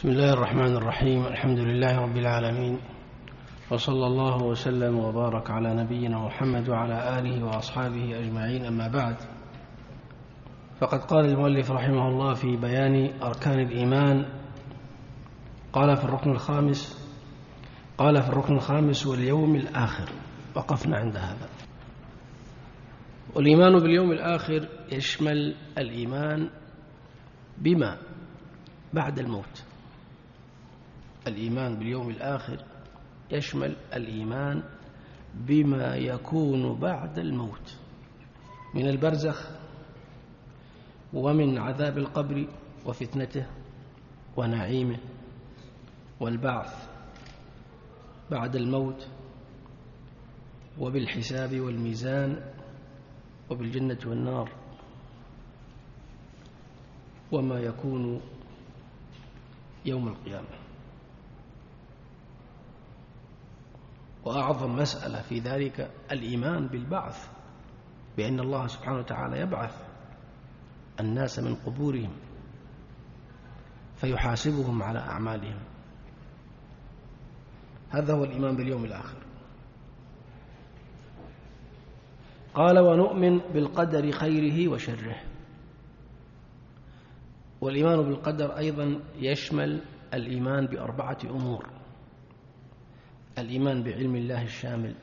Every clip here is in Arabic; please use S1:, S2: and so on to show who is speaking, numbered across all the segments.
S1: بسم الله الرحمن الرحيم. الحمد لله رب العالمين، وصلى الله وسلم وبارك على نبينا محمد وعلى آله وأصحابه أجمعين. أما بعد، فقد قال المؤلف رحمه الله في بيان أركان الإيمان قال في الركن الخامس واليوم الآخر. وقفنا عند هذا. والإيمان باليوم الآخر يشمل الإيمان بما بعد الموت. الإيمان باليوم الآخر يشمل الإيمان بما يكون بعد الموت من البرزخ ومن عذاب القبر وفتنته ونعيمه والبعث بعد الموت وبالحساب والميزان وبالجنة والنار وما يكون يوم القيامة. وأعظم مسألة في ذلك الإيمان بالبعث، بأن الله سبحانه وتعالى يبعث الناس من قبورهم فيحاسبهم على أعمالهم. هذا هو الإيمان باليوم الآخر. قال: ونؤمن بالقدر خيره وشره. والإيمان بالقدر أيضا يشمل الإيمان بأربعة أمور: الإيمان بعلم الله الشامل،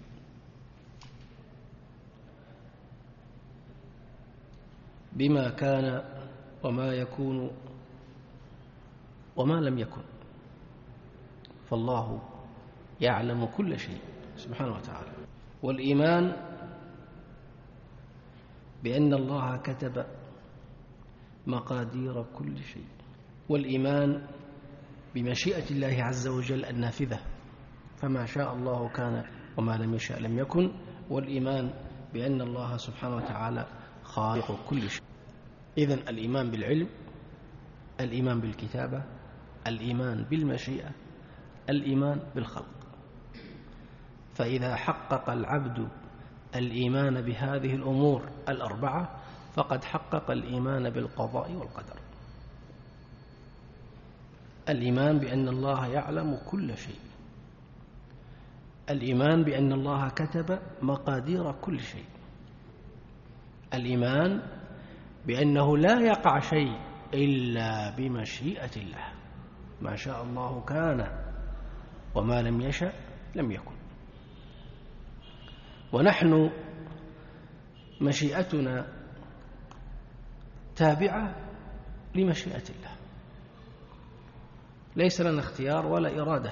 S1: بما كان وما يكون وما لم يكن، فالله يعلم كل شيء سبحانه وتعالى. والإيمان بأن الله كتب مقادير كل شيء. والإيمان بمشيئة الله عز وجل النافذة، فما شاء الله كان وما لم يشاء لم يكن. والإيمان بأن الله سبحانه وتعالى خالق كل شيء. إذن الإيمان بالعلم، الإيمان بالكتابة، الإيمان بالمشيئة، الإيمان بالخلق. فإذا حقق العبد الإيمان بهذه الأمور الأربعة فقد حقق الإيمان بالقضاء والقدر. الإيمان بأن الله يعلم كل شيء، الإيمان بأن الله كتب مقادير كل شيء، الإيمان بأنه لا يقع شيء إلا بمشيئة الله، ما شاء الله كان وما لم يشأ لم يكن. ونحن مشيئتنا تابعة لمشيئة الله، ليس لنا اختيار ولا إرادة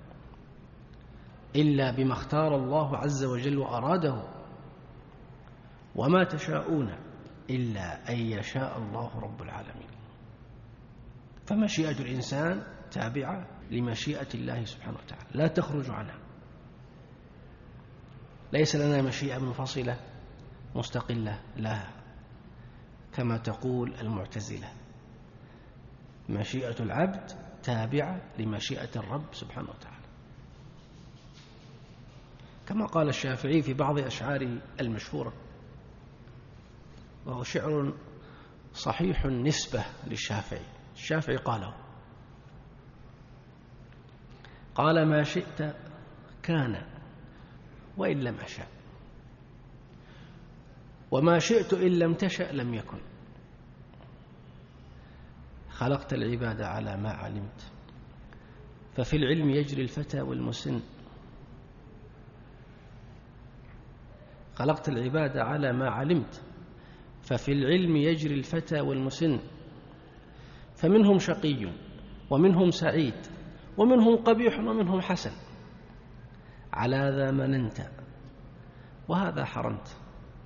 S1: إلا بما اختار الله عز وجل وأراده. وما تشاءون إلا أن يشاء الله رب العالمين. فمشيئة الإنسان تابعة لمشيئة الله سبحانه وتعالى، لا تخرج عنها. ليس لنا مشيئة منفصلة مستقلة، لا، كما تقول المعتزلة. مشيئة العبد تابعة لمشيئة الرب سبحانه وتعالى، كما قال الشافعي في بعض أشعاره المشهورة، وهو شعر صحيح النسبة للشافعي. الشافعي قال: ما شئت كان وإن لم أشاء، وما شئت إن لم تشأ لم يكن. خلقت العباد على ما علمت، ففي العلم يجري الفتى والمسن. خلقت العباد على ما علمت، ففي العلم يجري الفتى والمسن. فمنهم شقي ومنهم سعيد ومنهم قبيح ومنهم حسن. على ذا مننت وهذا حرمت،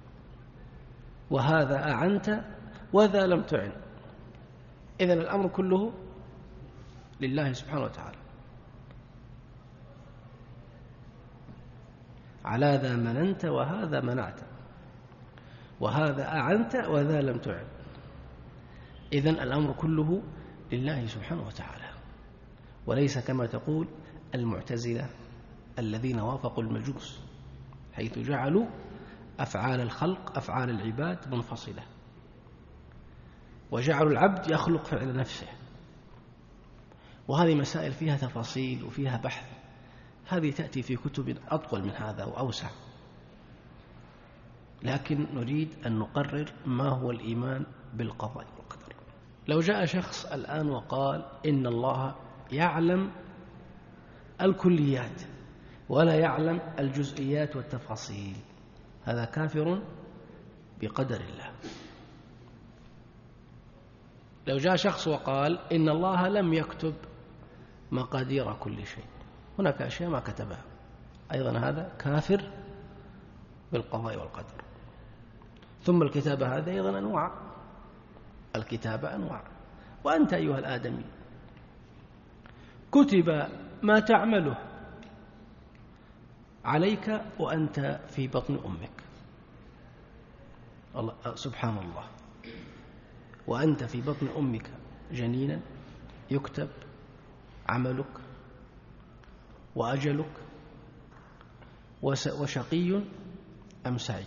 S1: وهذا أعنت وذا لم تعن. إذن الأمر كله لله سبحانه وتعالى. على ذا مننت وهذا منعت، وهذا أعنت وذا لم تعن. إذن الأمر كله لله سبحانه وتعالى، وليس كما تقول المعتزلة الذين وافقوا المجوس، حيث جعلوا أفعال الخلق أفعال العباد منفصلة، وجعلوا العبد يخلق فعل نفسه، وهذه مسائل فيها تفاصيل وفيها بحث، هذه تأتي في كتب أطول من هذا وأوسع، لكن نريد أن نقرر ما هو الإيمان بالقضاء والقدر. لو جاء شخص الآن وقال إن الله يعلم الكليات ولا يعلم الجزئيات والتفاصيل، هذا كافر بقدر الله. لو جاء شخص وقال إن الله لم يكتب مقادير كل شيء، هناك أشياء ما كتبها، أيضا هذا كافر بالقضاء والقدر. ثم الكتابة هذا أيضا أنواع، الكتابة أنواع، وأنت أيها الآدمي كتب ما تعمله عليك وأنت في بطن أمك، الله سبحان الله، وأنت في بطن أمك جنينا يكتب عملك وأجلك وشقي أم سعيد،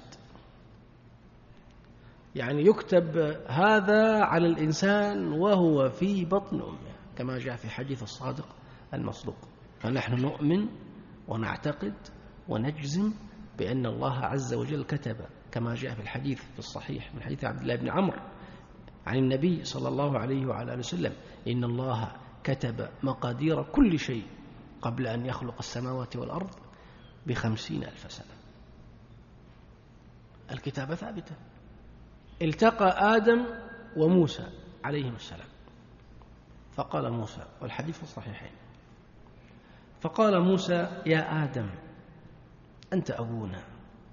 S1: يعني يكتب هذا على الإنسان وهو في بطن أمه، كما جاء في حديث الصادق المصدوق. فنحن نؤمن ونعتقد ونجزم بأن الله عز وجل كتب، كما جاء في الحديث في الصحيح من حديث عبد الله بن عمرو عن النبي صلى الله عليه وعلى آله وسلم: إن الله كتب مقادير كل شيء قبل أن يخلق السماوات والأرض ب50,000 سنة. الكتابة ثابتة. التقى آدم وموسى عليهم السلام، فقال موسى، والحديث في الصحيحين، فقال موسى: يا آدم أنت أبونا،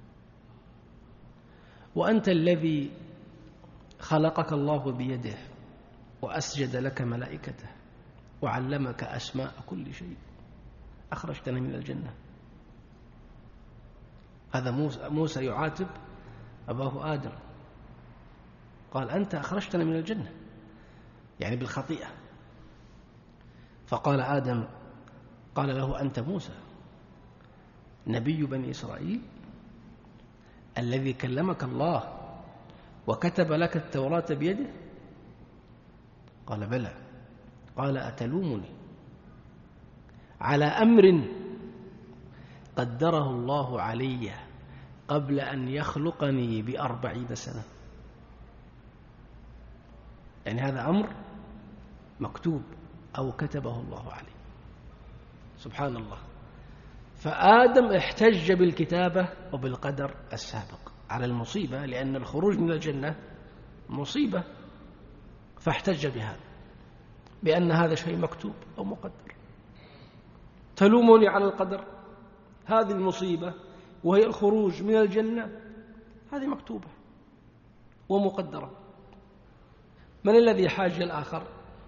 S1: وأنت الذي خلقك الله بيده وأسجد لك ملائكته وعلمك أسماء كل شيء، أخرجتنا من الجنة. هذا موسى يعاتب أباه آدم، قال: أنت أخرجتنا من الجنة، يعني بالخطيئة. فقال آدم، قال له: أنت موسى نبي بني إسرائيل الذي كلمك الله وكتب لك التوراة بيده؟ قال: بلى. قال: أتلومني على أمر قدره الله علي قبل أن يخلقني ب40 سنة؟ يعني هذا أمر مكتوب أو كتبه الله عليه، سبحان الله. فآدم احتج بالكتابة وبالقدر السابق على المصيبة، لأن الخروج من الجنة مصيبة، فاحتج بهذا بأن هذا شيء مكتوب أو مقدر. تلومني على القدر، هذه المصيبة وهي الخروج من الجنة، هذه مكتوبة ومقدرة. من الذي حاج الآخر؟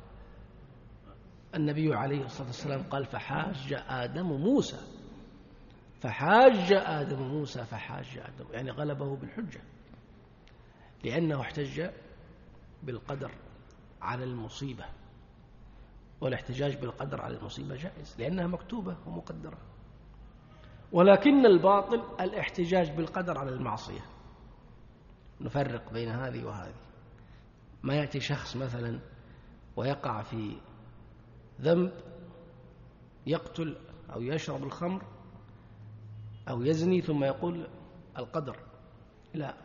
S1: النبي عليه الصلاة والسلام قال: فحاج آدم موسى، فحاج آدم موسى، فحاج آدم، يعني غلبه بالحجة، لأنه احتج بالقدر على المصيبة، والاحتجاج بالقدر على المصيبة جائز لأنها مكتوبة ومقدرة. ولكن الباطل الاحتجاج بالقدر على المعصية. نفرق بين هذه وهذه. ما يأتي شخص مثلا ويقع في ذنب، يقتل أو يشرب الخمر أو يزني، ثم يقول القدر، لا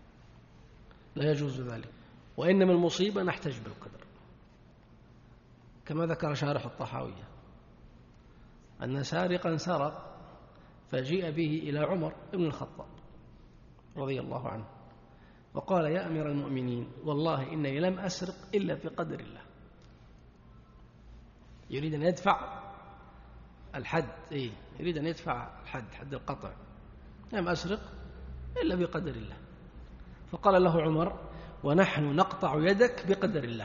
S1: يجوز ذلك. وإنما المصيبة نحتج بالقدر، كما ذكر شارح الطحاوية أن سارقا سرق فجيء به إلى عمر بن الخطاب رضي الله عنه وقال: يا أمير المؤمنين، والله إنني لم أسرق إلا بقدر الله. يريد أن يدفع الحد، يريد أن يدفع الحد، حد القطع، لم أسرق إلا بقدر الله. فقال له عمر: ونحن نقطع يدك بقدر الله،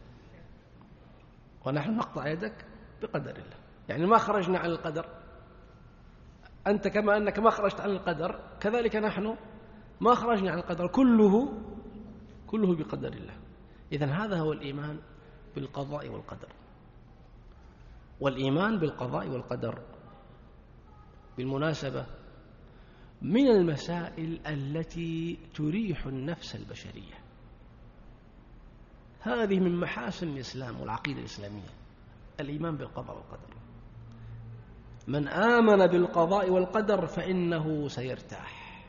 S1: ونحن نقطع يدك بقدر الله، يعني ما خرجنا عن القدر. أنت كما أنك ما خرجت عن القدر، كذلك نحن ما خرجنا عن القدر، كله بقدر الله. إذن هذا هو الإيمان بالقضاء والقدر. والإيمان بالقضاء والقدر بالمناسبة من المسائل التي تريح النفس البشرية. هذه من محاسن الإسلام والعقيدة الإسلامية، الإيمان بالقضاء والقدر. من آمن بالقضاء والقدر فإنه سيرتاح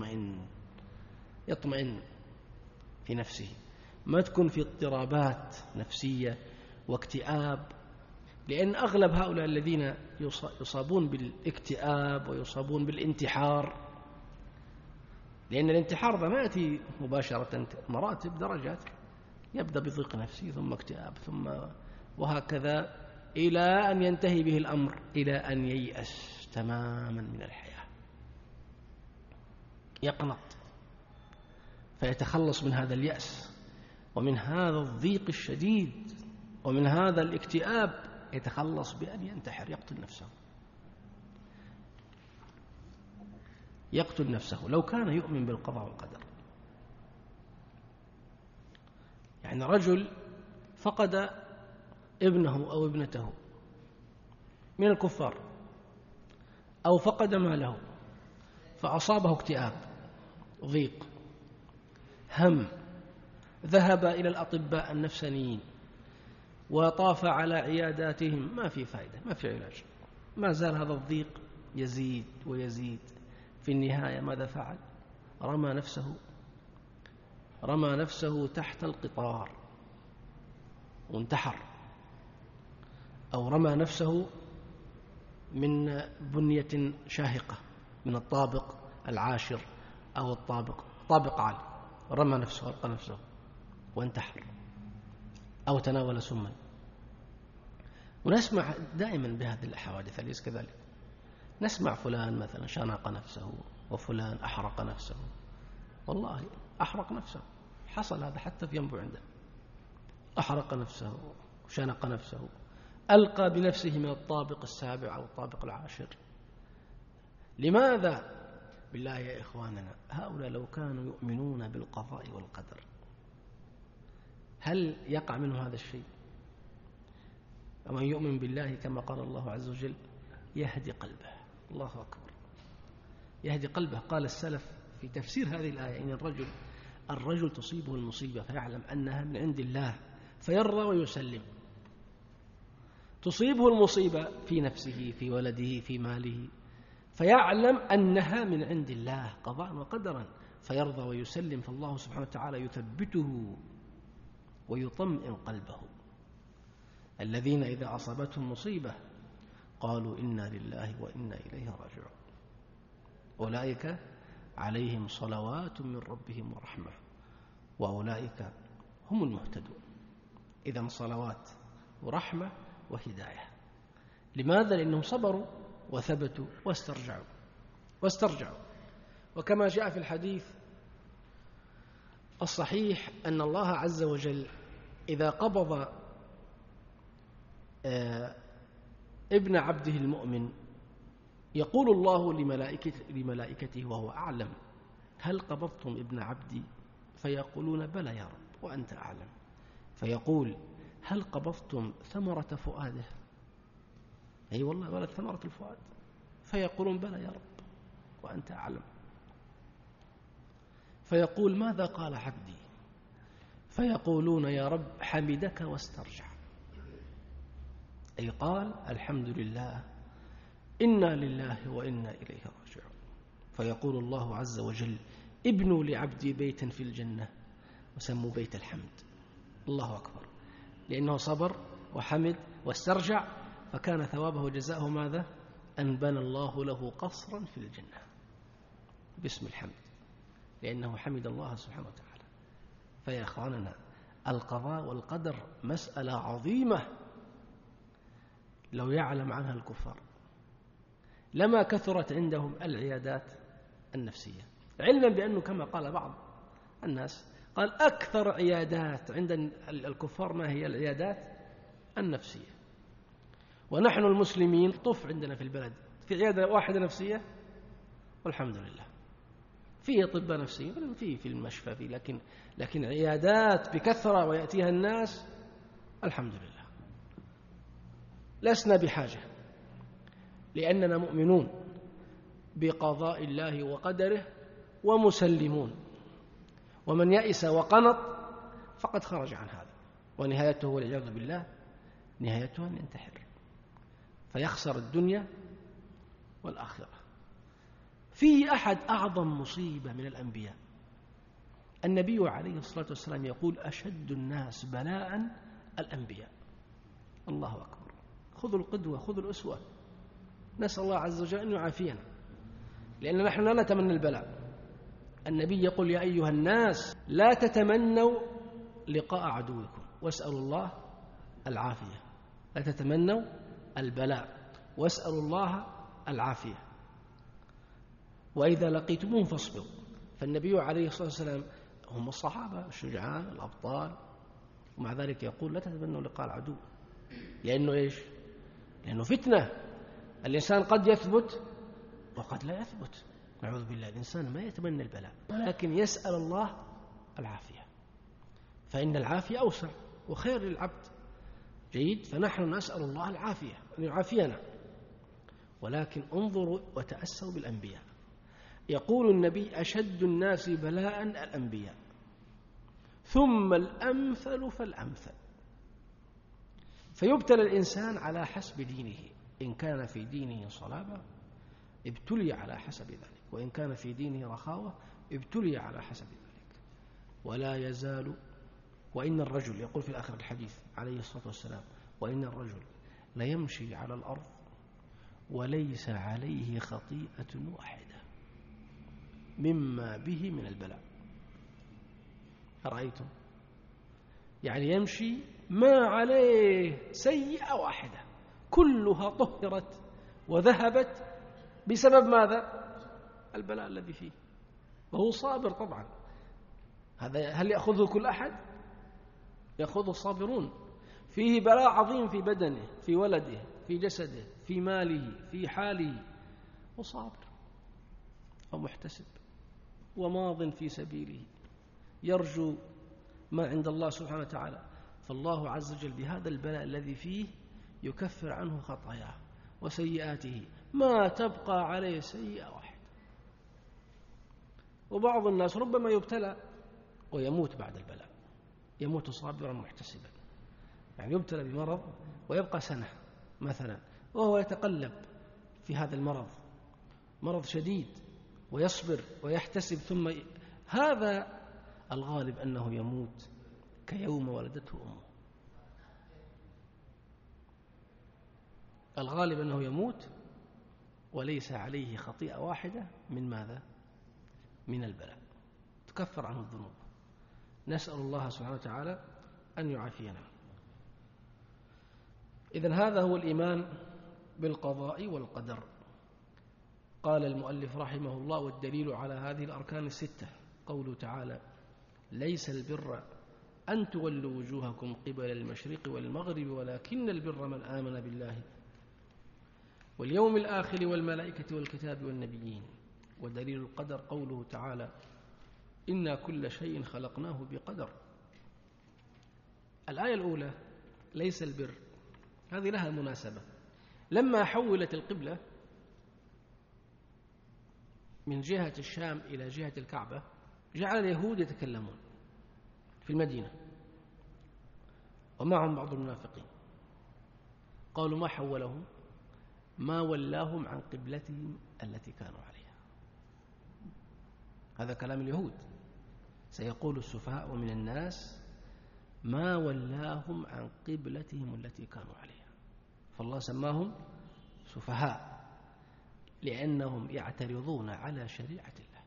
S1: يطمئن في نفسه، ما تكون في اضطرابات نفسية واكتئاب. لأن أغلب هؤلاء الذين يصابون بالاكتئاب ويصابون بالانتحار، لأن الانتحار ما يأتي مباشرة، مراتب درجات، يبدأ بضيق نفسي ثم اكتئاب ثم وهكذا إلى أن ينتهي به الأمر إلى أن ييأس تماما من الحياة، يقنط، فيتخلص من هذا اليأس ومن هذا الضيق الشديد ومن هذا الاكتئاب، يتخلص بأن ينتحر، يقتل نفسه لو كان يؤمن بالقضاء والقدر. يعني رجل فقد ابنه أو ابنته من الكفار، أو فقد ماله فأصابه اكتئاب، ضيق، هم، ذهب إلى الأطباء النفسانيين وطاف على عياداتهم، ما في فائدة، ما في علاج، ما زال هذا الضيق يزيد ويزيد. في النهاية ماذا فعل؟ رمى نفسه تحت القطار وانتحر، أو رمى نفسه من بنية شاهقة من الطابق العاشر أو طابق عالي، رمى نفسه، ألقى نفسه وانتحر، أو تناول سما. ونسمع دائما بهذه الحوادث، أليس كذلك؟ نسمع فلان مثلا شنق نفسه، وفلان أحرق نفسه، والله أحرق نفسه، حصل هذا حتى في ينبع عنده، أحرق نفسه وشنق نفسه، ألقى بنفسه من الطابق السابع أو الطابق العاشر. لماذا؟ بالله يا إخواننا، هؤلاء لو كانوا يؤمنون بالقضاء والقدر هل يقع منه هذا الشيء؟ ومن يؤمن بالله كما قال الله عز وجل يهدي قلبه. الله أكبر، يهدي قلبه. قال السلف في تفسير هذه الآية إن الرجل تصيبه المصيبة فيعلم أنها من عند الله فيرضى ويسلم. تصيبه المصيبة في نفسه، في ولده، في ماله، فيعلم أنها من عند الله قضاء وقدرا، فيرضى ويسلم، فالله سبحانه وتعالى يثبته ويطمئن قلبه. الذين إذا أصابتهم مصيبة قالوا إنا لله وإنا إليه راجعون، أولئك عليهم صلوات من ربهم ورحمة وأولئك هم المهتدون. إذن صلوات ورحمة وهداية. لماذا؟ لأنهم صبروا وثبتوا واسترجعوا. وكما جاء في الحديث الصحيح أن الله عز وجل إذا قبض ابن عبده المؤمن يقول الله لملائكته وهو أعلم هل قبضتم ابن عبدي؟ فيقولون بلى يا رب وأنت أعلم. فيقول هل قبضتم ثمرة فؤاده؟ أي والله ولد ثمرة الفؤاد. فيقولون بلى يا رب وأنت أعلم. فيقول ماذا قال عبدي؟ فيقولون يا رب حمدك واسترجع، أي قال الحمد لله إنا لله وإنا إليه راجعون. فيقول الله عز وجل ابنوا لعبدي بيتا في الجنة وسموا بيت الحمد. الله أكبر، لأنه صبر وحمد واسترجع، فكان ثوابه وجزاؤه ماذا؟ أن بنى الله له قصرا في الجنة باسم الحمد، لأنه حمد الله سبحانه وتعالى. فيا أخواننا، القضاء والقدر مسألة عظيمة لو يعلم عنها الكفار لما كثرت عندهم العيادات النفسية، علما بأنه كما قال بعض الناس قال أكثر عيادات عند الكفار ما هي العيادات النفسية. ونحن المسلمين طف عندنا في البلد في عيادة واحدة نفسية والحمد لله، فيه أطباء نفسيين في المشفى فيه، لكن عيادات بكثرة ويأتيها الناس الحمد لله. لسنا بحاجة، لأننا مؤمنون بقضاء الله وقدره ومسلمون، ومن يئس وقنط فقد خرج عن هذا، ونهايته والعياذ بالله نهايته أن ينتحر فيخسر الدنيا والآخرة. فيه أحد أعظم مصيبة من الأنبياء. النبي عليه الصلاة والسلام يقول أشد الناس بلاء الأنبياء. الله أكبر. خذوا القدوة، خذوا الأسوة. نسأل الله عز وجل أن يعافينا، لأن نحن لا نتمنى البلاء. النبي يقول يا أيها الناس لا تتمنوا لقاء عدوكم واسألوا الله العافية. لا تتمنوا البلاء واسألوا الله العافية. وإذا لقيتموهم فاصبروا. فالنبي عليه الصلاة والسلام هم الصحابة الشجعان الأبطال، ومع ذلك يقول لا تتمنوا لقاء العدو. لأنه إيش؟ لأنه فتنة. الإنسان قد يثبت وقد لا يثبت، نعوذ بالله. الإنسان ما يتمنى البلاء، ولكن يسأل الله العافية، فإن العافية أوسع وخير للعبد. جيد. فنحن نسأل الله العافية أن يعافينا، ولكن انظروا وتأسوا بالأنبياء. يقول النبي أشد الناس بلاء الأنبياء ثم الأمثل فالأمثل. فيبتلى الإنسان على حسب دينه. إن كان في دينه صلابة ابتلي على حسب ذلك، وإن كان في دينه رخاوة ابتلي على حسب ذلك. ولا يزال. وإن الرجل يقول في آخر الحديث عليه الصلاة والسلام وإن الرجل ليمشي على الأرض وليس عليه خطيئة واحدة مما به من البلاء. أرأيتم؟ يعني يمشي ما عليه سيئة واحدة، كلها طهرت وذهبت بسبب ماذا؟ البلاء الذي فيه. وهو صابر طبعا. هذا هل يأخذه كل أحد؟ يأخذه الصابرون. فيه بلاء عظيم في بدنه، في ولده، في جسده، في ماله، في حاله، وصابر ومحتسب وماض في سبيله يرجو ما عند الله سبحانه وتعالى. فالله عز وجل بهذا البلاء الذي فيه يكفر عنه خطاياه وسيئاته، ما تبقى عليه سيئة واحدة. وبعض الناس ربما يبتلى ويموت بعد البلاء، يموت صابرا محتسبا. يعني يبتلى بمرض ويبقى سنة مثلا وهو يتقلب في هذا المرض، مرض شديد، ويصبر ويحتسب، ثم هذا الغالب أنه يموت كيوم ولدته أمه. الغالب أنه يموت وليس عليه خطيئة واحدة من ماذا؟ من البلاء، تكفر عنه الذنوب. نسأل الله سبحانه وتعالى أن يعافينا. إذن هذا هو الإيمان بالقضاء والقدر. قال المؤلف رحمه الله والدليل على هذه الأركان الستة قوله تعالى ليس البر أن تولوا وجوهكم قبل المشرق والمغرب ولكن البر من آمن بالله واليوم الآخر والملائكة والكتاب والنبيين. ودليل القدر قوله تعالى إنا كل شيء خلقناه بقدر. الآية الأولى ليس البر، هذه لها مناسبة. لما حولت القبلة من جهة الشام إلى جهة الكعبة جعل اليهود يتكلمون في المدينة ومعهم بعض المنافقين. قالوا ما حولهم؟ ما ولاهم عن قبلتهم التي كانوا عليها. هذا كلام اليهود. سيقول السفهاء من الناس ما ولاهم عن قبلتهم التي كانوا عليها. فالله سماهم سفهاء لأنهم يعترضون على شريعة الله،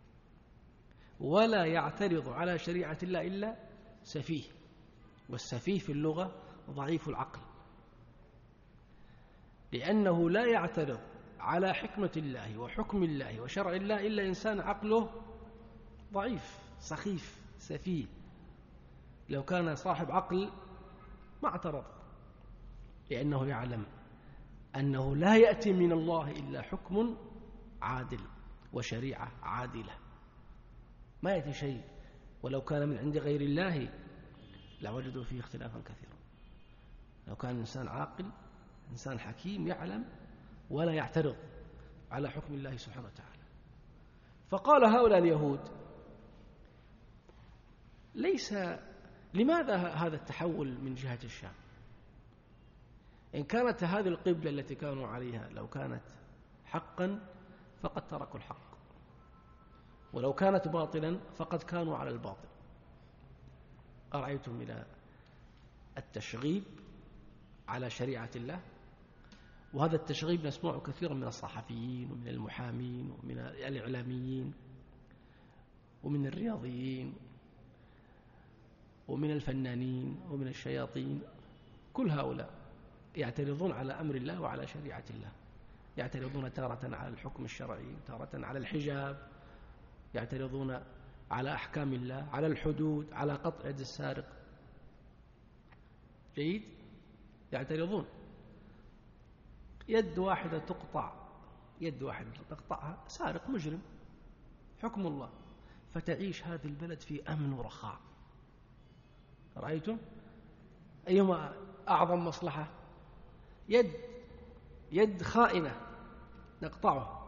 S1: ولا يعترض على شريعة الله إلا سفيه، والسفيه في اللغة ضعيف العقل، لأنه لا يعترض على حكمة الله وحكم الله وشرع الله إلا إنسان عقله ضعيف سخيف سفيه. لو كان صاحب عقل ما اعترض، لأنه يعلم أنه لا يأتي من الله إلا حكم عادل وشريعة عادلة، ما يأتي شيء ولو كان من عند غير الله لوجدوا فيه اختلافا كثيرا. لو كان إنسان عاقل إنسان حكيم يعلم ولا يعترض على حكم الله سبحانه وتعالى. فقال هؤلاء اليهود لماذا هذا التحول من جهة الشام؟ إن كانت هذه القبلة التي كانوا عليها لو كانت حقا فقد تركوا الحق، ولو كانت باطلا فقد كانوا على الباطل. أرأيتم إلى التشغيب على شريعة الله؟ وهذا التشغيب نسمعه كثيرا من الصحفيين ومن المحامين ومن الإعلاميين ومن الرياضيين ومن الفنانين ومن الشياطين. كل هؤلاء يعترضون على أمر الله وعلى شريعة الله، يعترضون تارة على الحكم الشرعي، تارة على الحجاب، يعترضون على أحكام الله، على الحدود، على قطع يد السارق. جيد؟ يعترضون. يد واحدة تقطع، يد واحدة تقطعها سارق مجرم، حكم الله، فتعيش هذه البلد في أمن ورخاء. رأيتم؟ أيهما أعظم مصلحة؟ يد خائنة نقطعه،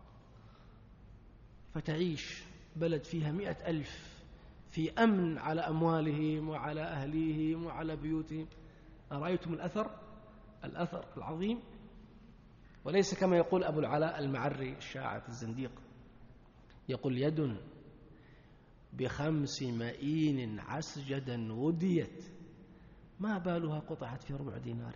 S1: فتعيش بلد فيها 100,000 في أمن على أموالهم وعلى أهليهم وعلى بيوتهم. أرأيتم الأثر العظيم؟ وليس كما يقول أبو العلاء المعري الشاعر الزنديق، يقول: يد ب5 مئين عسجدا وديت، ما بالها قطعت في 4 دينار.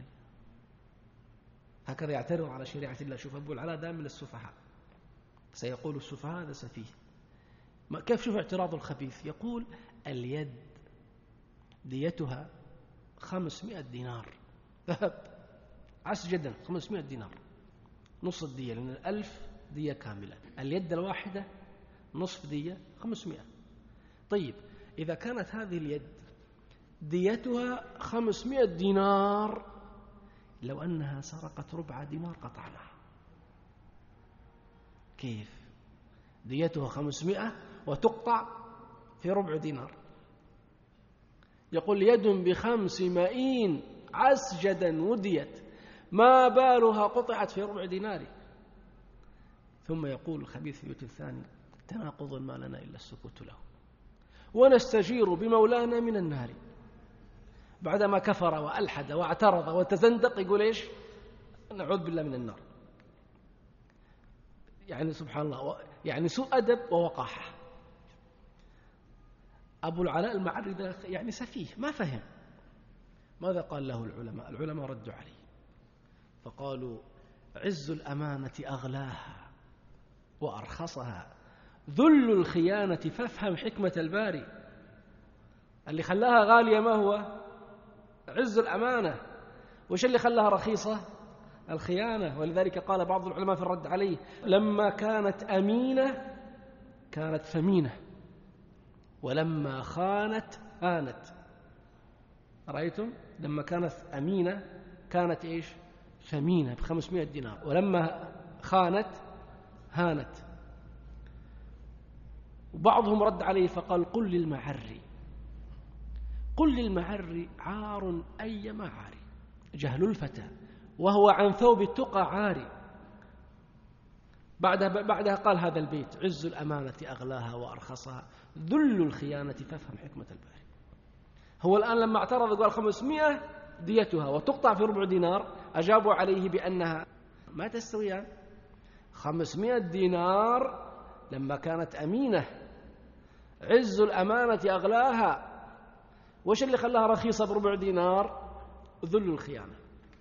S1: هكذا يعترض على شريعة الله. شوف أبو العلاء دائما من السفهاء، سيقول السفهاء هذا سفيه. كيف؟ شوف اعتراض الخبيث، يقول: اليد ديتها 500 دينار ذهب عسجدا، 500 دينار، نص الدية، لأن 1000 دية كاملة، اليد الواحدة نصف دية 500. طيب إذا كانت هذه اليد ديتها 500 دينار، لو أنها سرقت 4 دينار قطعناها. كيف؟ ديتها 500 وتقطع في 4 دينار. يقول: يد ب5 مئين عسجدا وديت، ما بالها قطعت في 4 دينار. ثم يقول الخبيث في البيت الثاني: تناقض ما لنا إلا السكوت له، ونستجير بمولانا من النار. بعدما كفر وألحد واعترض وتزندق يقول إيش؟ نعوذ بالله من النار. يعني سبحان الله، يعني سوء أدب ووقاحة. أبو العلاء المعري يعني سفيه، ما فهم. ماذا قال له العلماء؟ العلماء ردوا عليه فقالوا: عز الأمانة أغلاها وأرخصها، ذل الخيانة فافهم حكمة الباري. اللي خلاها غالية ما هو؟ عز الأمانة. وش اللي خلاها رخيصة؟ الخيانة. ولذلك قال بعض العلماء في الرد عليه: لما كانت أمينة كانت ثمينة، ولما خانت هانت. رأيتم؟ لما كانت أمينة كانت إيش؟ ثمينة ب500 دينار، ولما خانت هانت. وبعضهم رد عليه فقال: قل للمعري عار أي معاري، جهل الفتى وهو عن ثوب التقى عاري. بعدها قال هذا البيت: عز الأمانة أغلاها وأرخصها، ذل الخيانة فافهم حكمة الباري. هو الآن لما اعترض قال 500 ديتها وتقطع في 4 دينار، أجابوا عليه بأنها ما تستويان. 500 دينار لما كانت أمينة، عز الأمانة أغلاها. وش اللي خلاها رخيصة ب4 دينار؟ ذل الخيانة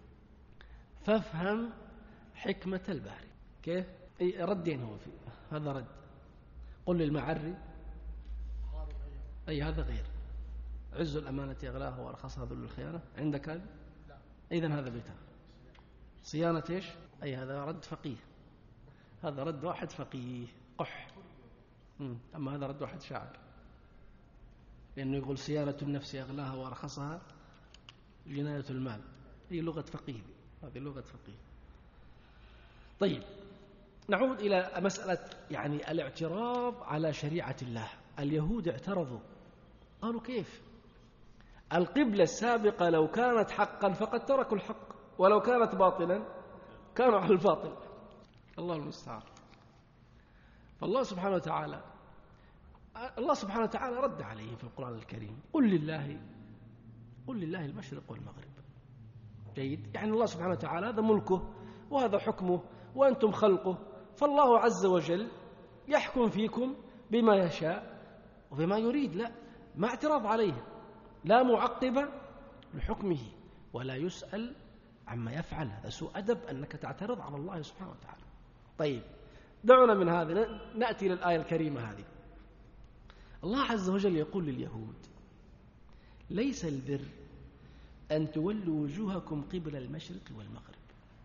S1: فافهم حكمة الباري. كيف؟ ردين هو فيه، هذا رد. قل للمعري أي هذا غير، عز الأمانة أغلاها وأرخصها ذل الخيانة. عندك هذا؟ إذن هذا بيتها صيانة إيش؟ أي هذا رد فقيه، هذا رد واحد فقيه قح. أما هذا رد واحد شاعر، لأنه يقول صيانة النفس أغلاها وأرخصها جناية المال. هي لغة فقيه، هذه لغة فقيه. طيب نعود إلى مسألة يعني الاعتراض على شريعة الله. اليهود اعترضوا، قالوا: كيف؟ القبلة السابقة لو كانت حقا فقد تركوا الحق، ولو كانت باطلا كانوا على الباطل. الله المستعان. فالله سبحانه وتعالى رد عليهم في القرآن الكريم: قل لله المشرق والمغرب. جيد، يعني الله سبحانه وتعالى هذا ملكه وهذا حكمه وأنتم خلقه، فالله عز وجل يحكم فيكم بما يشاء وبما يريد، لا ما اعتراض عليه، لا معقب لحكمه ولا يسأل عما يفعل. هذا سوء أدب أنك تعترض على الله سبحانه وتعالى. طيب دعونا من هذا نأتي للآية الكريمة هذه. الله عز وجل يقول لليهود: ليس البر أن تولوا وجوهكم قبل المشرق والمغرب.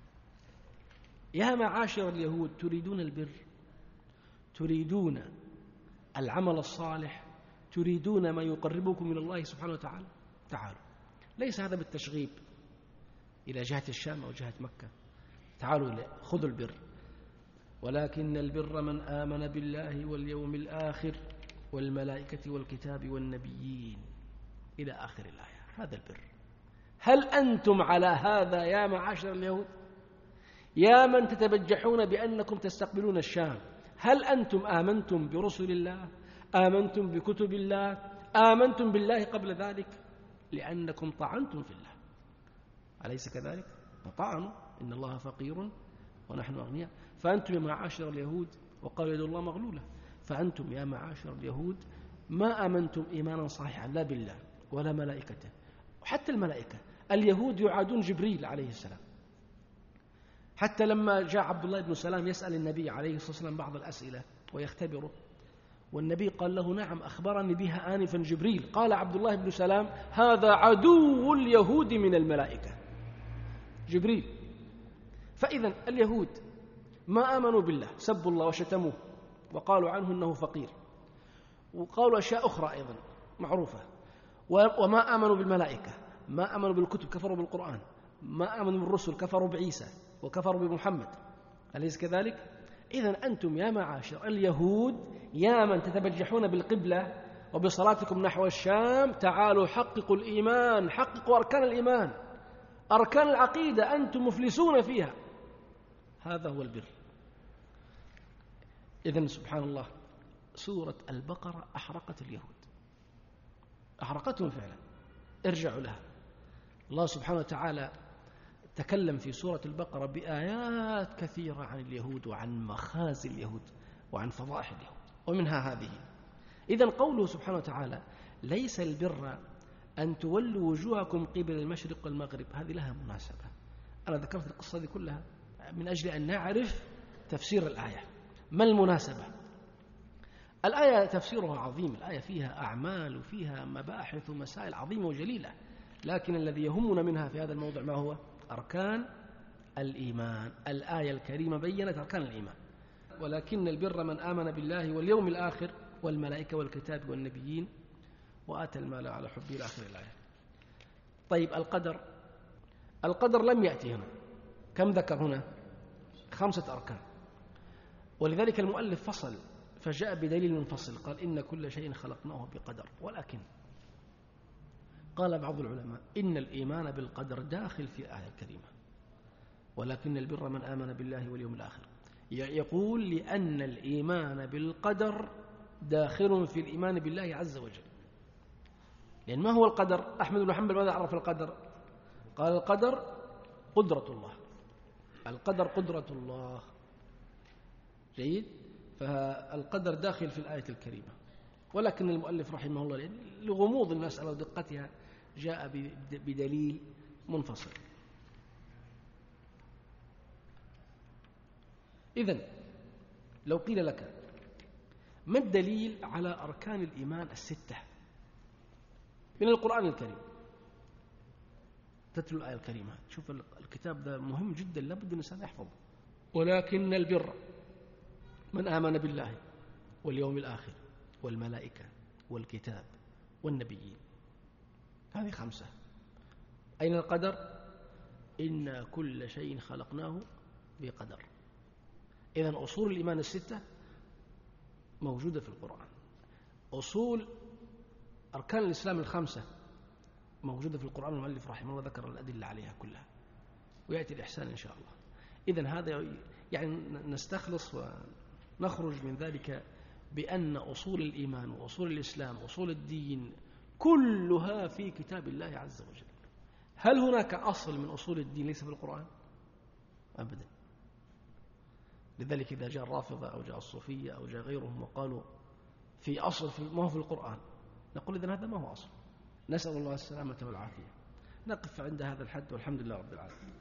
S1: يا معاشر اليهود، تريدون البر، تريدون العمل الصالح، تريدون ما يقربكم من الله سبحانه وتعالى، تعالوا. ليس هذا بالتشغيب إلى جهة الشام أو جهة مكة، تعالوا خذوا البر، ولكن البر من آمن بالله واليوم الآخر والملائكة والكتاب والنبيين إلى آخر الآية. هذا البر. هل أنتم على هذا يا معاشر اليهود؟ يا من تتبجحون بأنكم تستقبلون الشام، هل أنتم آمنتم برسل الله؟ آمنتم بكتب الله؟ آمنتم بالله قبل ذلك؟ لأنكم طعنتم في الله، أليس كذلك؟ فطعنوا إن الله فقير ونحن أغنياء. فأنتم يا معاشر اليهود، وقالوا يد الله مغلولة، فأنتم يا معاشر اليهود ما آمنتم إيمانا صحيحا لا بالله ولا ملائكته. وحتى الملائكة، اليهود يعادون جبريل عليه السلام، حتى لما جاء عبد الله بن سلام يسأل النبي عليه الصلاة والسلام بعض الأسئلة ويختبره، والنبي قال له: نعم أخبرني بها آنفا جبريل. قال عبد الله بن سلام: هذا عدو اليهود من الملائكة، جبريل. فإذا اليهود ما آمنوا بالله، سبوا الله وشتموه وقالوا عنه أنه فقير، وقالوا أشياء أخرى أيضا معروفة. وما آمنوا بالملائكة، ما آمنوا بالكتب، كفروا بالقرآن، ما آمنوا بالرسل، كفروا بعيسى وكفروا بمحمد، أليس كذلك؟ إذن أنتم يا معاشر اليهود يا من تتبجحون بالقبلة وبصلاتكم نحو الشام، تعالوا حققوا الإيمان، حققوا أركان الإيمان، أركان العقيدة، أنتم مفلسون فيها. هذا هو البر. إذن سبحان الله، سورة البقرة أحرقت اليهود، أحرقتهم فعلا. ارجعوا لها. الله سبحانه وتعالى تكلم في سورة البقرة بآيات كثيرة عن اليهود وعن مخازي اليهود وعن فضائح اليهود، ومنها هذه. إذن قوله سبحانه وتعالى: ليس البر أن تولوا وجوهكم قبل المشرق والمغرب، هذه لها مناسبة. أنا ذكرت القصة دي كلها من أجل أن نعرف تفسير الآية. ما المناسبة؟ الآية تفسيرها عظيم، الآية فيها أعمال وفيها مباحث ومسائل عظيمة وجليلة، لكن الذي يهمنا منها في هذا الموضوع ما هو؟ أركان الإيمان. الآية الكريمة بيّنت أركان الإيمان: ولكن البر من آمن بالله واليوم الآخر والملائكة والكتاب والنبيين وآتى المال على حبه إلى آخر الآية. طيب القدر لم يأتي هنا، كم ذكر هنا؟ 5 أركان، ولذلك المؤلف فصل فجاء بدليل منفصل، قال: إن كل شيء خلقناه بقدر. ولكن قال بعض العلماء إن الإيمان بالقدر داخل في الآية الكريمة، ولكن البر من آمن بالله واليوم الآخر. يقول لأن الإيمان بالقدر داخل في الإيمان بالله عز وجل. لأن ما هو القدر؟ أحمد بن حنبل ماذا عرف القدر؟ قال: القدر قدرة الله، القدر قدرة الله. جيد، فالقدر داخل في الآية الكريمة، ولكن المؤلف رحمه الله لغموض المسألة ودقتها جاء بدليل منفصل. إذن لو قيل لك ما الدليل على أركان الإيمان 6 من القرآن الكريم، تتلو الآية الكريمة، شوف الكتاب ده مهم جدا، لابد أن الإنسان يحفظه. ولكن البر من آمن بالله واليوم الآخر والملائكة والكتاب والنبيين، هذه 5. أين القدر؟ إن كل شيء خلقناه بقدر. إذن أصول الإيمان 6 موجودة في القرآن، أصول أركان الإسلام 5 موجودة في القرآن، المؤلف رحمه الله ذكر الأدلة عليها كلها، ويأتي الإحسان إن شاء الله. إذن هذا يعني نستخلص ونخرج من ذلك بأن أصول الإيمان وأصول الإسلام وأصول الدين كلها في كتاب الله عز وجل. هل هناك أصل من أصول الدين ليس في القرآن؟ أبدا. لذلك إذا جاء الرافضة أو جاء الصوفية أو جاء غيرهم وقالوا في أصل ما هو في القرآن، نقول إذن هذا ما هو أصل. نسأل الله السلامة والعافية. نقف عند هذا الحد والحمد لله رب العالمين.